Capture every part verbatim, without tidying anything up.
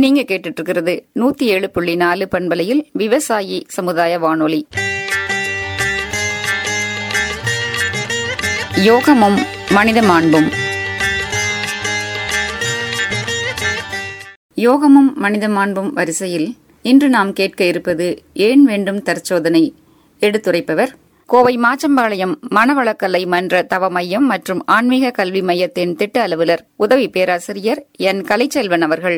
நீங்க கேட்டுட்டு இருக்கிறது நூத்தி ஏழு புள்ளி நாலு பண்பலையில் விவசாயி சமுதாய வானொலி. யோகமும் மனித மாண்பும். யோகமும் மனித மாண்பும் வரிசையில் இன்று நாம் கேட்க இருப்பது ஏன் வேண்டும் தற்சோதனை. எடுத்துரைப்பவர் கோவை மாச்சம்பாளையம் மனவளக்கலை மன்ற தவ மையம் மற்றும் ஆன்மீக கல்வி மையத்தின் திட்ட அலுவலர் உதவி பேராசிரியர் என் கலைச்செல்வன் அவர்கள்.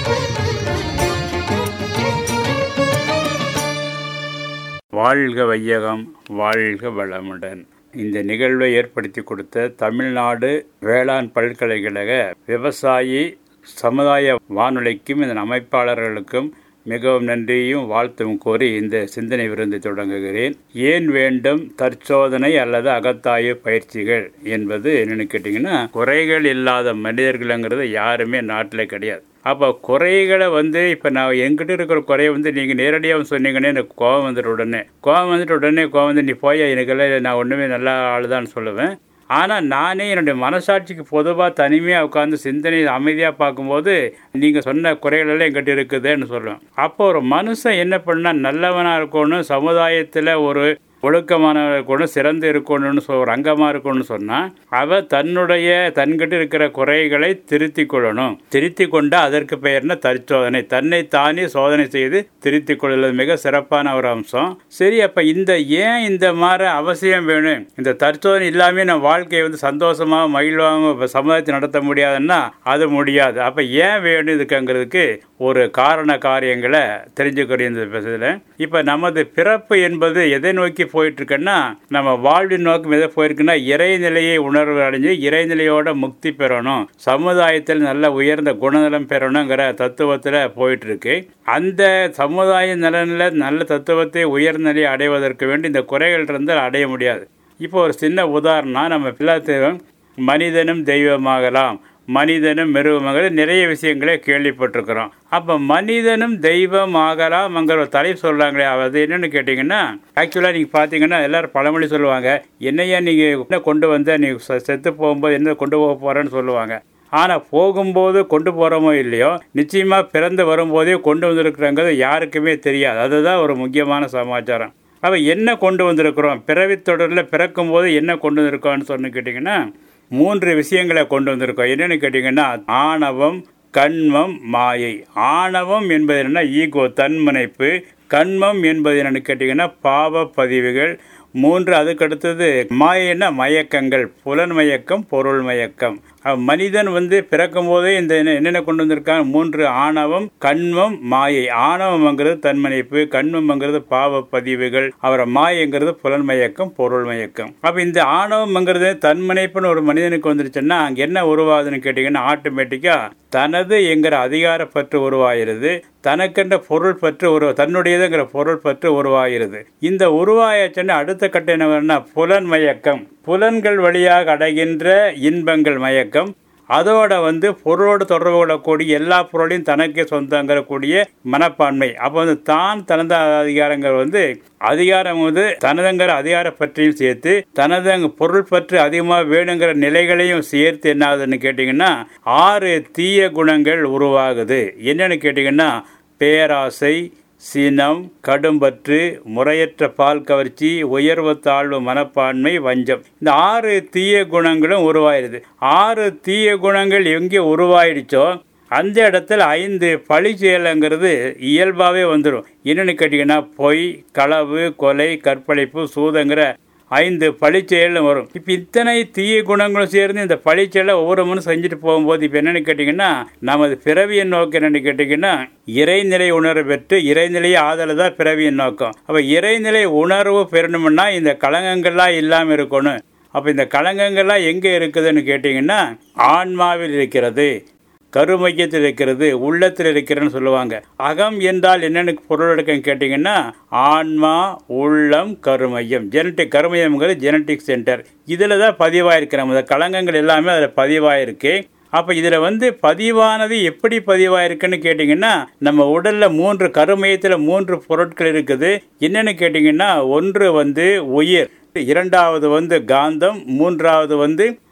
வாழ்க வையகம், வாழ்க வளமுடன். இந்த நிகழ்வை ஏற்படுத்தி கொடுத்த தமிழ்நாடு வேளாண் பல்கலைக்கழக விவசாயி சமுதாய வானொலிக்கும் இதன் அமைப்பாளர்களுக்கும் மிகவும் நன்றியும் வாழ்த்தும் கோரி இந்த சிந்தனை விருந்தை தொடங்குகிறேன். ஏன் வேண்டும் தற்சோதனை அல்லது அகத்தாய்வு பயிற்சிகள் என்பது என்னன்னு கேட்டிங்கன்னா, குறைகள் இல்லாத மனிதர்கள்ங்கிறது யாருமே நாட்டில் கிடையாது. அப்போ குறைகளை வந்து இப்போ நான் எங்கிட்ட இருக்கிற குறையை வந்து நீங்கள் நேரடியாக சொன்னீங்கன்னே எனக்கு கோவம் வந்துட்டு உடனே கோவம் வந்துட்டு உடனே கோவம் வந்து நீ போய் எனக்கெல்லாம் நான் ஒன்றுமே நல்ல ஆள் தான் சொல்லுவேன். ஆனால் நானே என்னுடைய மனசாட்சிக்கு பொதுவாக தனிமையாக உட்காந்து சிந்தனை அமைதியாக பார்க்கும்போது நீங்கள் சொன்ன குறைகளெல்லாம் எங்கிட்ட இருக்குதுன்னு சொல்லுவேன். அப்போ ஒரு மனுஷன் என்ன பண்ணால் நல்லவனாக இருக்கணும், சமுதாயத்தில் ஒரு ஒழுக்கமானவர்கள் இருக்கணும், சிறந்து இருக்கணும்னு சொல் ஒரு அங்கமாக இருக்கணும்னு சொன்னால் அவள் தன்னுடைய தன்கிட்ட இருக்கிற குறைகளை திருத்தி கொள்ளணும். திருத்தி கொண்டால் அதற்கு பெயர்னா தற்சோதனை. தன்னை தானே சோதனை செய்து திருத்தி கொள்வது மிக சிறப்பான ஒரு அம்சம். சரி, அப்போ இந்த ஏன் இந்த மாதிரி அவசியம் வேணும்? இந்த தற்சோதனை இல்லாமல் நம்ம வாழ்க்கையை வந்து சந்தோஷமாக மகிழ்வாக சமுதாயத்தை நடத்த முடியாதுன்னா அது முடியாது. அப்போ ஏன் வேணும் இதுக்குங்கிறதுக்கு ஒரு காரண காரியங்களை தெரிஞ்சுக்கிற இந்த பேசுறதுல இப்போ நமது பிறப்பு என்பது எதை நோக்கி போயிட்டு இருக்குன்னா, நம்ம வாழ்வின் நோக்கம் எதை போயிருக்குன்னா இறைநிலையை உணர்வு அடைஞ்சு இறைநிலையோட முக்தி பெறணும், சமுதாயத்தில் நல்ல உயர்ந்த குணநலம் பெறணுங்கிற தத்துவத்தில் போயிட்டு இருக்கு. அந்த சமுதாய நலனில் நல்ல தத்துவத்தை உயர்நிலையை அடைவதற்கு வேண்டி இந்த குறைகள் இருந்தால் அடைய முடியாது. இப்போ ஒரு சின்ன உதாரணம், நம்ம எல்லாத்தையும் மனிதனும் தெய்வமாகலாம், மனிதனும் மிருகமாக நிறைய விஷயங்களே கேள்விப்பட்டிருக்கிறோம். அப்போ மனிதனும் தெய்வம் ஆகலாம் அங்கிற ஒரு தலைப்பு சொல்கிறாங்களே, அது என்னென்னு கேட்டிங்கன்னா, ஆக்சுவலாக நீங்கள் பார்த்தீங்கன்னா எல்லோரும் பழமொழி சொல்லுவாங்க, என்னையா நீங்கள் என்ன கொண்டு வந்த நீ செத்து போகும்போது என்ன கொண்டு போக போகிறேன்னு சொல்லுவாங்க. ஆனால் போகும்போது கொண்டு போகிறோமோ இல்லையோ, நிச்சயமாக பிறந்து வரும்போதே கொண்டு வந்திருக்கிறோங்கிறது யாருக்குமே தெரியாது. அதுதான் ஒரு முக்கியமான சமாச்சாரம். அப்போ என்ன கொண்டு வந்திருக்கிறோம், பிறவி தொடரில் பிறக்கும் போது என்ன கொண்டு வந்திருக்கோம்னு சொன்னு கேட்டிங்கன்னா, மூன்று விஷயங்களை கொண்டு வந்திருக்கோம். என்னென்னு கேட்டிங்கன்னா, ஆணவம், கண்மம், மாயை. ஆணவம் என்பது என்னென்னா ஈகோ, தன்முனைப்பு. கண்மம் என்பது என்னென்னு கேட்டிங்கன்னா பாவ பதிவுகள். மூன்று அதுக்கடுத்தது மாயைன்னா மயக்கங்கள், புலன் மயக்கம், பொருள் மயக்கம். மனிதன் வந்து பிறக்கும் போதே இந்த என்னென்ன கொண்டு வந்திருக்காங்க, மூன்று ஆணவம், கண்மம், மாயை. ஆணவம்ங்கிறது தன்மனைப்பு, கண்மம்ங்கிறது பாவ பதிவுகள், அப்புறம் மாயங்கிறது புலன் மயக்கம், பொருள் மயக்கம். அப்போ இந்த ஆணவம்ங்கிறது தன்மனைப்புன்னு ஒரு மனிதனுக்கு வந்துருச்சுன்னா அங்கே என்ன உருவாகுதுன்னு கேட்டிங்கன்னா, ஆட்டோமேட்டிக்காக தனது என்கிற அதிகார பற்று உருவாகிறது, தனக்கென்ற பொருள் பற்று உருவா தன்னுடையதுங்கிற பொருள் பற்று உருவாகிறது. இந்த உருவாயாச்சுன்னா அடுத்த கட்டம் என்ன, புலன் மயக்கம். புலன்கள் வழியாக அடைகின்ற இன்பங்கள் மயக்கம். அதோட வந்து பொருளோடு தொடர்பு கொள்ளக்கூடிய எல்லா பொருளையும் தனக்கே சொந்தங்கிற கூடிய மனப்பான்மை. அப்போ வந்து தான் தனது அதிகாரங்கள் வந்து அதிகாரம் வந்து தனதுங்கிற அதிகார பற்றியும் சேர்த்து தனது பொருள் பற்றி அதிகமாக வேணுங்கிற நிலைகளையும் சேர்த்து என்ன ஆகுதுன்னு கேட்டிங்கன்னா ஆறு தீய குணங்கள் உருவாகுது. என்னன்னு கேட்டிங்கன்னா, பேராசை, சினம், கடும்பற்று, முறையற்ற பால் கவர்ச்சி, உயர்வு தாழ்வு மனப்பான்மை, வஞ்சம். இந்த ஆறு தீய குணங்களும் உருவாயிருது. ஆறு தீய குணங்கள் எங்கே உருவாயிடுச்சோ அந்த இடத்துல ஐந்து பழி செயலுங்கிறது இயல்பாகவே வந்துடும். என்னென்னு கேட்டிங்கன்னா, பொய், களவு, கொலை, கற்பழிப்பு, சூதங்கிற ஐந்து பழிச்செயலும் வரும். இப்போ இத்தனை தீய குணங்களும் சேர்ந்து இந்த பழிச்செயலை ஒவ்வொரு மனும் செஞ்சுட்டு போகும்போது இப்போ என்னென்னு கேட்டிங்கன்னா, நமது பிறவியின் நோக்கம் என்னென்னு கேட்டிங்கன்னா இறைநிலை உணர்வு பெற்று இறைநிலையை ஆதலை தான் பிறவியின் நோக்கம். அப்போ இறைநிலை உணர்வு பெறணும்னா இந்த களங்கங்கள்லாம் இல்லாமல் இருக்கணும். அப்போ இந்த களங்கங்கள்லாம் எங்கே இருக்குதுன்னு கேட்டிங்கன்னா ஆன்மாவில் இருக்கிறது, கருமையத்தில் இருக்கிறது, உள்ளத்தில் இருக்கிறன்னு சொல்லுவாங்க. அகம் என்றால் என்னென்னு பொருள் எடுக்கன்னு கேட்டிங்கன்னா ஆன்மா, உள்ளம், கருமையம். ஜெனட்டிக் கருமையம்ங்கிறது ஜெனட்டிக் சென்டர். இதில் தான் பதிவாயிருக்கு. நம்ம களங்கங்கள் எல்லாமே அதில் பதிவாயிருக்கு. அப்போ இதில் வந்து பதிவானது எப்படி பதிவாயிருக்குன்னு கேட்டிங்கன்னா, நம்ம உடலில் மூன்று கருமையத்தில் மூன்று பொருட்கள் இருக்குது. என்னென்னு கேட்டிங்கன்னா, ஒன்று வந்து உயிர், இரண்டாவது வந்து காந்தம், மூன்றாவது வந்து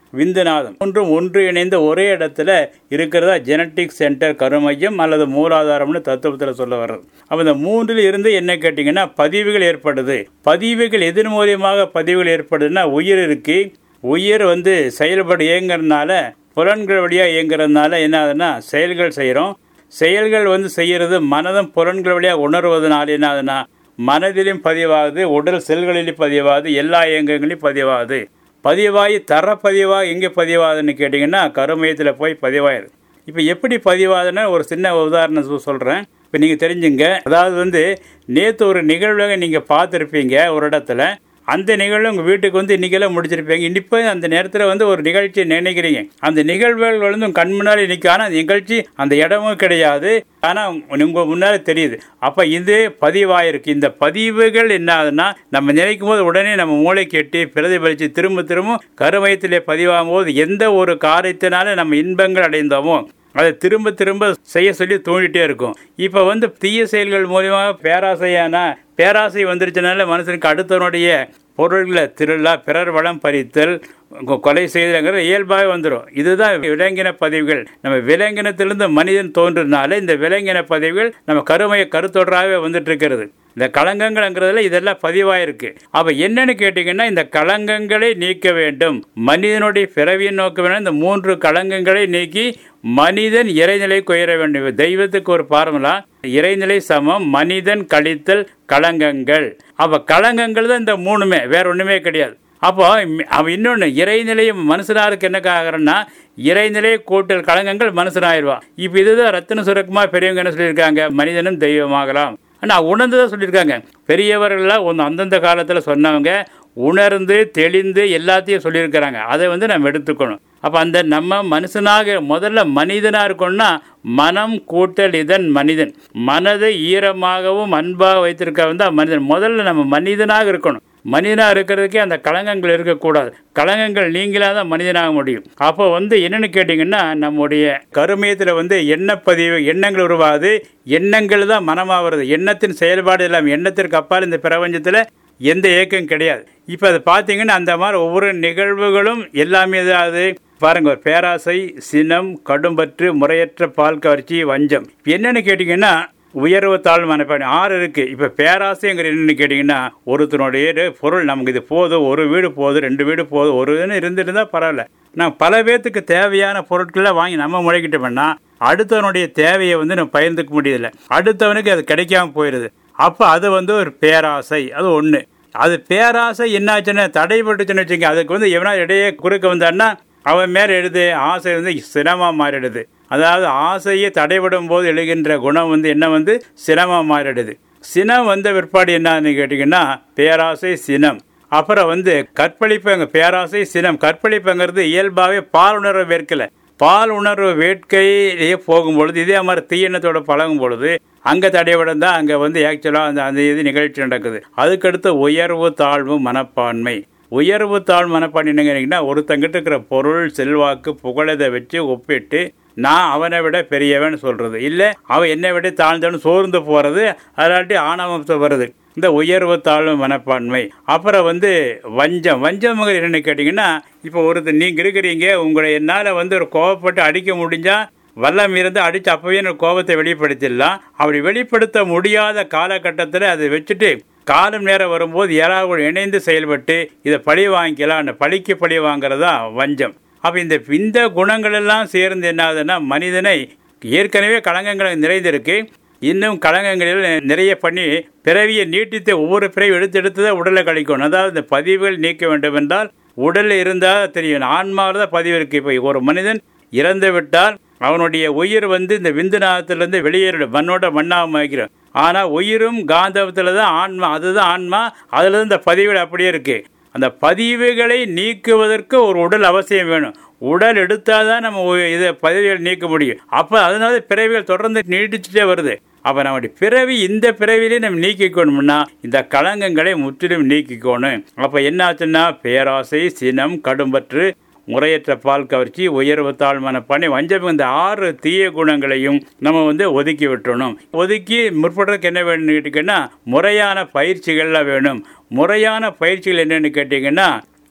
விந்துநாதம் ஒன்றும் ஒன்று இணைந்த ஒரே இடத்துல இருக்கிறதா ஜெனட்டிக் சென்டர் கருமையம் அல்லது மூலாதாரம்னு தத்துவத்தில் சொல்ல வர்றது. அப்போ இந்த மூன்றில் இருந்து என்ன கேட்டிங்கன்னா பதிவுகள் ஏற்படுது. பதிவுகள் எதன் மூலியமாக பதிவுகள் ஏற்படுதுன்னா உயிர் இருக்கு. உயிர் வந்து செயல்பட இயங்குறதுனால புலன்கள் வழியாக இயங்குறதுனால என்ன ஆகுதுன்னா செயல்கள் செய்கிறோம். செயல்கள் வந்து செய்கிறது மனதும் புலன்கள் வழியாக உணர்வதனால என்ன ஆகுதுன்னா மனதிலும் பதிவாகுது, உடல் செல்களிலும் பதிவாகுது, எல்லா இயங்கங்களையும் பதிவாகுது. பதிவாகி தர பதிவாக எங்கே பதிவாகுதுன்னு கேட்டிங்கன்னா கருமையத்தில் போய் பதிவாயிருது. இப்போ எப்படி பதிவாகுதுன்னா ஒரு சின்ன உதாரணம் சொல்கிறேன். இப்போ நீங்கள் தெரிஞ்சுங்க. அதாவது வந்து நேற்று ஒரு நிகழ்வுல நீங்கள் பார்த்துருப்பீங்க ஒரு இடத்துல. அந்த நிகழ்வு உங்கள் வீட்டுக்கு வந்து இன்றைக்கெல்லாம் முடிச்சிருப்பீங்க. இப்போ அந்த நேரத்தில் வந்து ஒரு நிகழ்ச்சி நினைக்கிறீங்க. அந்த நிகழ்வுகள் வந்து உங்கள் கண் முன்னாடி நிற்கும். ஆனால் அந்த நிகழ்ச்சி அந்த இடமும் கிடையாது. ஆனால் உங்கள் முன்னால் தெரியுது. அப்போ இது பதிவாயிருக்கு. இந்த பதிவுகள் என்ன ஆகுதுன்னா நம்ம நினைக்கும் போது உடனே நம்ம மூளை கெட்டி பிரதிபலித்து திரும்ப திரும்ப கருமையத்திலே பதிவாகும் போது எந்த ஒரு காரியத்தினால நம்ம இன்பங்கள் அடைந்தோமோ அதை திரும்ப திரும்ப செய்ய சொல்லி தூண்டிகிட்டே இருக்கும். இப்போ வந்து தீய செயல்கள் மூலியமாக பேராசையான பேராசை வந்துருச்சுனால மனுஷனுக்கு அடுத்தவனுடைய பொருள்களை திருளா, பிறர் வளம் பறித்தல், கொலை செய்தல்ங்கிற இயல்பாக வந்துடும். இதுதான் விலங்கின பதிவுகள். நம்ம விலங்கினத்திலிருந்து மனிதன் தோன்றதுனால இந்த விலங்கின பதிவுகள் நம்ம கருமைய கருத்தொடராகவே வந்துட்டு இருக்கிறது. இந்த களங்கங்கள்ங்கிறதுல இதெல்லாம் பதிவாயிருக்கு. அப்போ என்னன்னு கேட்டிங்கன்னா இந்த களங்கங்களை நீக்க வேண்டும். மனிதனுடைய பிறவியை நோக்க வேண்டும். இந்த மூன்று களங்கங்களை நீக்கி மனிதன் இறைநிலை உயர வேண்டும். தெய்வத்துக்கு ஒரு பார்முலா, இறைநிலை சமம் மனிதன் கழித்தல் களங்கங்கள். அப்போ களங்கங்கள் தான் இந்த மூணுமே, வேற ஒன்றுமே கிடையாது. அப்போ அவன் இன்னொன்று இறைநிலையும் மனுஷனாருக்கு என்ன ஆகிறன்னா இறைநிலை கூட்டல் களங்கங்கள் மனுஷனாயிருவான். இப்போ இதுதான் ரத்தின சுரக்குமா பெரியவங்க என்ன சொல்லியிருக்காங்க, மனிதனும் தெய்வமாகலாம். ஆனால் உணர்ந்துதான் சொல்லியிருக்காங்க. பெரியவர்கள்லாம் ஒன்று அந்தந்த காலத்தில் சொன்னவங்க உணர்ந்து தெளிந்து எல்லாத்தையும் சொல்லியிருக்கிறாங்க. அதை வந்து நம்ம எடுத்துக்கணும். அப்போ அந்த நம்ம மனுஷனாக முதல்ல மனிதனாக இருக்கணும்னா மனம் கூட்டல் இதன் மனிதன். மனதை ஈரமாகவும் அன்பாக வைத்திருக்க வந்தால் மனிதன். முதல்ல நம்ம மனிதனாக இருக்கணும். மனிதனாக இருக்கிறதுக்கே அந்த களங்கங்கள் இருக்கக்கூடாது. களங்கங்கள் நீங்களாக தான் மனிதனாக முடியும். அப்போ வந்து என்னென்னு கேட்டிங்கன்னா நம்முடைய கருமையத்தில் வந்து எண்ணப்பதிவு எண்ணங்கள் உருவாகுது. எண்ணங்கள் தான் மனமாகிறது. எண்ணத்தின் செயல்பாடு எல்லாம் எண்ணத்திற்கு அப்பால் இந்த பிரபஞ்சத்தில் எந்த இயக்கம் கிடையாது. இப்போ அதை பார்த்தீங்கன்னா அந்த மாதிரி ஒவ்வொரு நிகழ்வுகளும் எல்லாமே ஏதாவது பாருங்க. ஒரு பேராசை, சினம், கடும்பற்று, முறையற்ற பால் கவர்ச்சி, வஞ்சம். என்னென்னு கேட்டிங்கன்னா உயர்வு தாழ்வு மனப்பான்மை ஆறு இருக்கு. இப்போ பேராசைங்கிற என்னன்னு கேட்டிங்கன்னா ஒருத்தனுடைய பொருள் நமக்கு இது போதும், ஒரு வீடு போதும், ரெண்டு வீடு போதும், ஒரு இதுன்னு இருந்துட்டு பரவாயில்ல. நான் பல பேர்த்துக்கு தேவையான பொருட்களை வாங்கி நம்ம முளைக்கிட்டோம்னா அடுத்தவனுடைய தேவையை வந்து நம்ம பகிர்ந்துக்க முடியதில்லை. அடுத்தவனுக்கு அது கிடைக்காம போயிடுது. அப்போ அது வந்து ஒரு பேராசை. அது ஒன்று. அது பேராசை என்னாச்சுன்னா தடைப்பட்டுச்சுன்னு வச்சுங்க. அதுக்கு வந்து எவனா இடையே குறுக்க வந்தான்னா அவன் மேலே எழுது ஆசை வந்து சிரமமாக மாறிடுது. அதாவது ஆசையை தடைபடும் போது எழுகின்ற குணம் வந்து என்ன வந்து சினமாக மாறிடுது. சினம் வந்த பிற்பாடு என்னன்னு கேட்டிங்கன்னா பேராசை, சினம். அப்புறம் வந்து கற்பழிப்பு. அங்கே பேராசை, சினம். கற்பழிப்புங்கிறது இயல்பாகவே பால் உணர்வு வேட்கலை. பால் உணர்வு வேட்கையிலேயே போகும்பொழுது இதே மாதிரி தீயெண்ணத்தோட பழகும் பொழுது அங்கே தடைபடம் அங்கே வந்து ஆக்சுவலாக அந்த அந்த இது நிகழ்ச்சி நடக்குது. அதுக்கடுத்து உயர்வு தாழ்வு மனப்பான்மை. உயர்வு தாழ்வு மனப்பான்மை என்னங்கன்னா ஒருத்தங்கிட்ட இருக்கிற பொருள், செல்வாக்கு, புகழதை வச்சு ஒப்பிட்டு நான் அவனை விட பெரியவன் சொல்றது, இல்லை அவன் என்னை விட தாழ்ந்தவன் சோர்ந்து போறது, அதாட்டி ஆணவம் வருது. இந்த உயர்வு தாழ்வு மனப்பான்மை. அப்புறம் வந்து வஞ்சம். வஞ்சம் என்னன்னு கேட்டிங்கன்னா இப்போ ஒருத்தர் நீங்கள் இருக்கிறீங்க, உங்களை என்னால் வந்து ஒரு கோவப்பட்டு அடிக்க முடிஞ்சா வல்லம் இருந்து அடித்து அப்பவே எனக்கு கோபத்தை வெளிப்படுத்திடலாம். அப்படி வெளிப்படுத்த முடியாத காலகட்டத்தில் அதை வச்சுட்டு காலம் நேரம் வரும்போது யாராவது இணைந்து செயல்பட்டு இதை பழி வாங்கிக்கலாம். அந்த பழிக்கு பழி வாங்கிறது தான் வஞ்சம். அப்போ இந்த இந்த குணங்கள் எல்லாம் சேர்ந்து என்ன ஆகுதுன்னா மனிதனை ஏற்கனவே களங்கங்கள் நிறைந்திருக்கு. இன்னும் களங்கங்களில் நிறைய பண்ணி பிறவியை நீட்டித்து ஒவ்வொரு பிறவி எடுத்து எடுத்து தான் உடலை கழிக்கணும். அதாவது இந்த பதிவுகள் நீக்க வேண்டும் என்றால் உடலில் இருந்தால் தெரியும். ஆன்மாவில் தான் பதிவு இருக்குது. இப்போ ஒரு மனிதன் இறந்து விட்டால் அவனுடைய உயிர் வந்து இந்த விந்துநாதத்திலிருந்து வெளியேறிடும். மண்ணோட மண்ணாக வைக்கிறோம். ஆனால் உயிரும் காந்தவத்தில் தான் ஆன்மா. அதுதான் ஆன்மா. அதில் தான் இந்த பதிவுகள் அப்படியே இருக்குது. அந்த பதிவுகளை நீக்குவதற்கு ஒரு உடல் அவசியம் வேணும். உடல் எடுத்தால் தான் நம்ம இதை பதிவுகள் நீக்க முடியும். அப்போ அதனால பிறவிகள் தொடர்ந்து நீடிச்சுட்டே வருது. அப்போ நம்முடைய பிறவி இந்த பிறவிலே நம்ம நீக்கிக்கணும்னா இந்த களங்கங்களை முற்றிலும் நீக்கிக்கணும். அப்போ என்ன ஆச்சுன்னா பேராசை, சினம், கடும்பற்று, முறையற்ற பால் கவர்ச்சி, உயர்வு தாழ் மனப்பான்மை, வஞ்சம், இந்த ஆறு தீய குணங்களையும் நம்ம வந்து ஒதுக்கி விட்டுறணும். ஒதுக்கி முற்படுறதுக்கு என்ன வேணும்னு கேட்டிங்கன்னா முறையான பயிற்சிகள்லாம் வேணும். முறையான பயிற்சிகள் என்னென்னு கேட்டிங்கன்னா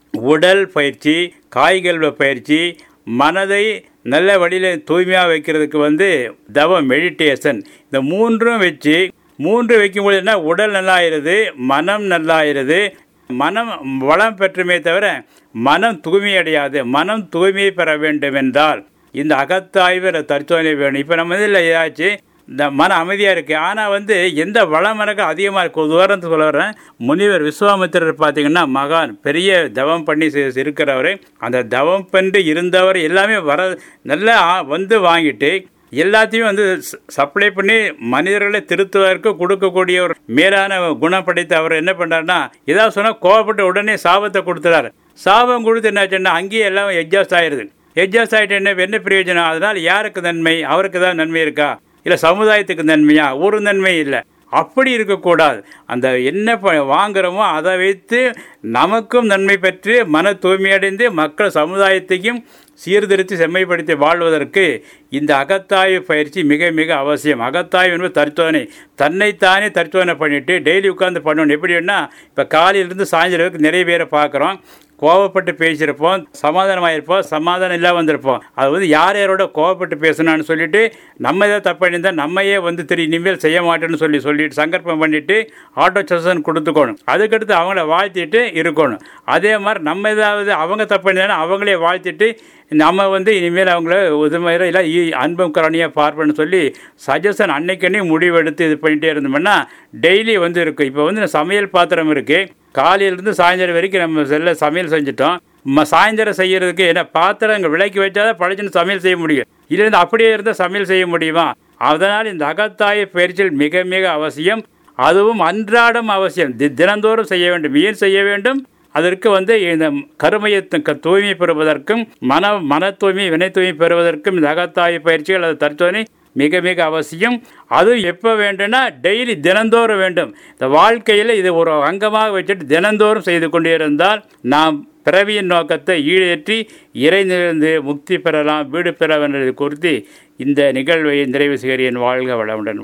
உடல் பயிற்சி, காய்கல்வ பயிற்சி, மனதை நல்ல வழியில் தூய்மையாக வைக்கிறதுக்கு வந்து தவம், மெடிடேஷன், இந்த மூன்றும் வச்சு மூன்று வைக்கும்போது என்ன, உடல் நல்லாயிருது, மனம் நல்லாயிருது. மனம் வளம் பெற்றுமே தவிர மனம் தூய்மை அடையாது. மனம் தூய்மையை பெற வேண்டும் என்றால் இந்த அகத்தாய்வு தற்சோதனை வேணும். இப்போ நம்ம இதில் ஏதாச்சும் இந்த மன அமைதியாக இருக்குது, ஆனால் வந்து எந்த வளம் எனக்கு அதிகமாக இருக்குது. உதாரணத்துக்கு சொல்ல வர்றேன், முனிவர் விஸ்வாமித்திரர் பார்த்தீங்கன்னா மகான், பெரிய தவம் பண்ணி இருக்கிறவர். அந்த தவம் பண்ணி இருந்தவர் எல்லாமே வர நல்லா வந்து வாங்கிட்டு எல்லாத்தையும் வந்து சப்ளை பண்ணி மனிதர்களை திருத்துவதற்கு கொடுக்கக்கூடிய ஒரு மேலான குணம் படைத்த அவர் என்ன பண்ணுறாருன்னா, ஏதாவது சொன்னால் கோவப்பட்டு உடனே சாபத்தை கொடுத்துறாரு. சாபம் கொடுத்து என்னாச்சுன்னா அங்கேயே எல்லாம் எட்ஜாஸ்ட் ஆயிடுது. எட்ஜாஸ்ட் ஆகிட்டு என்ன என்ன பிரயோஜனம்? அதனால் யாருக்கு நன்மை? அவருக்கு தான் நன்மை இருக்கா, இல்லை சமுதாயத்துக்கு நன்மையா? ஒரு நன்மை இல்லை. அப்படி இருக்கக்கூடாது. அந்த என்ன வாங்குறோமோ அதை வைத்து நமக்கும் நன்மை பெற்று மன தூய்மையடைந்து மக்கள் சமுதாயத்தையும் சீர்திருத்தி செம்மைப்படுத்தி வாழ்வதற்கு இந்த அகத்தாய்வு பயிற்சி மிக மிக அவசியம். அகத்தாய்வு என்பது தற்சோதனை, தன்னைத்தானே தற்சோதனை பண்ணிட்டு டெய்லி உட்காந்து பண்ணணும். எப்படின்னா, இப்போ காலையிலிருந்து சாயந்தரம் நிறைய பேரை பார்க்குறோம், கோவப்பட்டு பேசியிருப்போம், சமாதானமாயிருப்போம், சமாதானம் இல்லாமல் வந்திருப்போம். அது வந்து யார் யாரோட கோவப்பட்டு பேசணும்னு சொல்லிட்டு நம்ம ஏதாவது தப்பு பண்ணியிருந்தால் நம்மையே வந்து திரு இனிமேல் செய்ய மாட்டேன்னு சொல்லி சொல்லிட்டு சங்கல்பம் பண்ணிட்டு ஆட்டோ சஜஷன் கொடுத்துக்கணும். அதுக்கடுத்து அவங்கள வாழ்த்திட்டு இருக்கணும். அதே மாதிரி நம்ம ஏதாவது அவங்க தப்பு பண்ணியிருந்தாலும் அவங்களே வாழ்த்திட்டு நம்ம வந்து இனிமேல் அவங்கள உதவியாக இல்லை அன்பம் கரணியாக பார்ப்பேன்னு சொல்லி சஜஷன் அன்னைக்கன்னே முடிவெடுத்து இது பண்ணிகிட்டே இருந்தோம்னா டெய்லி வந்து இருக்குது. இப்போ வந்து சமையல் பாத்திரம் இருக்குது, காலையிலேருந்து சாயந்தரம் வரைக்கும் நம்ம செல்ல சமையல் செஞ்சுட்டோம். நம்ம சாயந்தரம் செய்கிறதுக்கு என்ன பாத்திரம் இங்கே விலைக்கு வச்சாதான் பழச்சின்னு சமையல் செய்ய முடியும். இல்லைன்னா அப்படியே இருந்தால் சமையல் செய்ய முடியுமா? அதனால் இந்த அகத்தாய பயிற்சிகள் மிக மிக அவசியம். அதுவும் அன்றாடம் அவசியம், தினந்தோறும் செய்ய வேண்டும். ஏன் செய்ய வேண்டும்? அதற்கு வந்து இந்த கருமையை தூய்மை பெறுவதற்கும் மன மன தூய்மை வினை தூய்மை பெறுவதற்கும் இந்த அகத்தாய பயிற்சிகள் அது தற்சோதனை மிக மிக அவசியம். அதுவும் எப்போ வேண்டும்னா டெய்லி தினந்தோறும் வேண்டும். இந்த வாழ்க்கையில் இது ஒரு அங்கமாக வச்சுட்டு தினந்தோறும் செய்து கொண்டே இருந்தால் நாம் பிறவியின் நோக்கத்தை ஈடேற்றி இறைநிலைந்து முக்தி பெறலாம், வீடு பெற வேண்டியது குறித்து இந்த நிகழ்வை நிறைவு செய்கிறேன். வாழ்க வளமுடன்.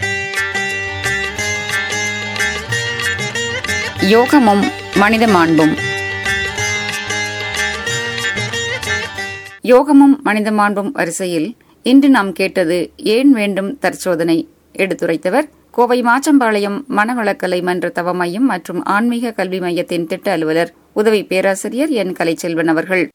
யோகமும் மனித மாண்பும். யோகமும் மனித மாண்பும் வரிசையில் இன்று நாம் கேட்டது ஏன் வேண்டும் தற்சோதனை. எடுத்துரைத்தவர் கோவை மாச்சம்பாளையம் மனவளக்கலை மன்ற தவ மையம் மற்றும் ஆன்மீக கல்வி மையத்தின் திட்ட அலுவலர் உதவி பேராசிரியர் என் கலைச்செல்வன் அவர்கள்.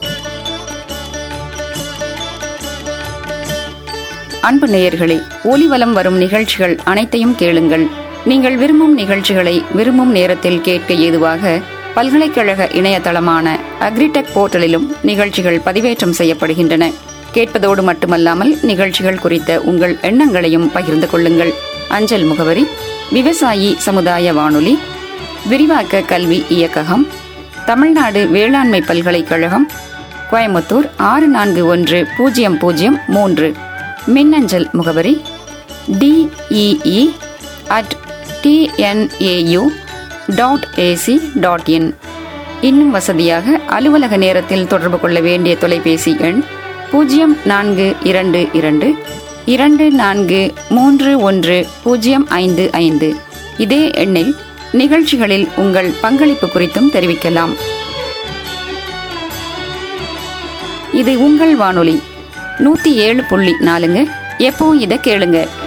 அன்பு நேயர்களே, ஒலிவலம் வரும் நிகழ்ச்சிகள் அனைத்தையும் கேளுங்கள். நீங்கள் விரும்பும் நிகழ்ச்சிகளை விரும்பும் நேரத்தில் கேட்க ஏதுவாக பல்கலைக்கழக இணையதளமான அக்ரிடெக் போர்ட்டலிலும் நிகழ்ச்சிகள் பதிவேற்றம் செய்யப்படுகின்றன. கேட்பதோடு மட்டுமல்லாமல் நிகழ்ச்சிகள் குறித்த உங்கள் எண்ணங்களையும் பகிர்ந்து கொள்ளுங்கள். அஞ்சல் முகவரி விவசாயி சமுதாய வானொலி, விரிவாக்க கல்வி இயக்ககம், தமிழ்நாடு வேளாண்மை பல்கலைக்கழகம், கோயம்புத்தூர் ஆறு நான்கு ஒன்று பூஜ்ஜியம் பூஜ்ஜியம் மூன்று. மின்னஞ்சல் முகவரி DEE at TNAU dot AC dot in. இன்னும் வசதியாக அலுவலக நேரத்தில் தொடர்பு கொள்ள வேண்டிய தொலைபேசி எண் பூஜ்ஜியம் நான்கு இரண்டு இரண்டு இரண்டு நான்கு மூன்று ஒன்று பூஜ்ஜியம் ஐந்து ஐந்து. இதே எண்ணில் நிகழ்ச்சிகளில் உங்கள் பங்களிப்பு குறித்தும் தெரிவிக்கலாம். இது உங்கள் வானொலி நூத்தி ஏழு புள்ளி நாலுங்க. எப்போ இதை கேளுங்க.